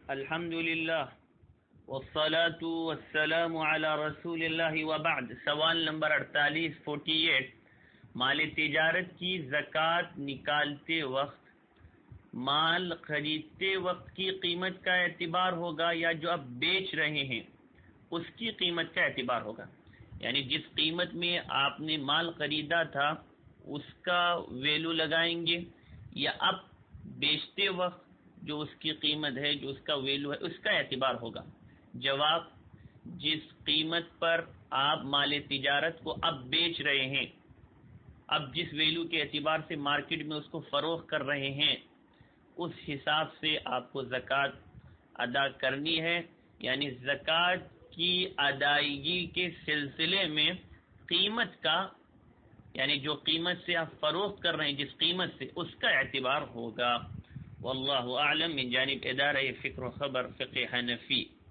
الحمد للہ والصلاة والسلام علی رسول اللہ وبعد۔ سوال نمبر 48 مال تجارت کی زکوٰۃ نکالتے وقت مال خریدتے وقت کی قیمت کا اعتبار ہوگا یا جو اب بیچ رہے ہیں اس کی قیمت کا اعتبار ہوگا؟ یعنی جس قیمت میں آپ نے مال خریدا تھا اس کا ویلو لگائیں گے یا اب بیچتے وقت جو اس کی قیمت ہے، جو اس کا ویلو ہے، اس کا اعتبار ہوگا؟ جواب: جس قیمت پر آپ مال تجارت کو اب بیچ رہے ہیں، اب جس ویلو کے اعتبار سے مارکیٹ میں اس کو فروخت کر رہے ہیں، اس حساب سے آپ کو زکوٰۃ ادا کرنی ہے۔ یعنی زکوٰۃ کی ادائیگی کے سلسلے میں قیمت کا، یعنی جو قیمت سے آپ فروخت کر رہے ہیں، جس قیمت سے، اس کا اعتبار ہوگا۔ واللہ اعلم۔ من جانب ادارہ فکر و خبر فقہ حنفی۔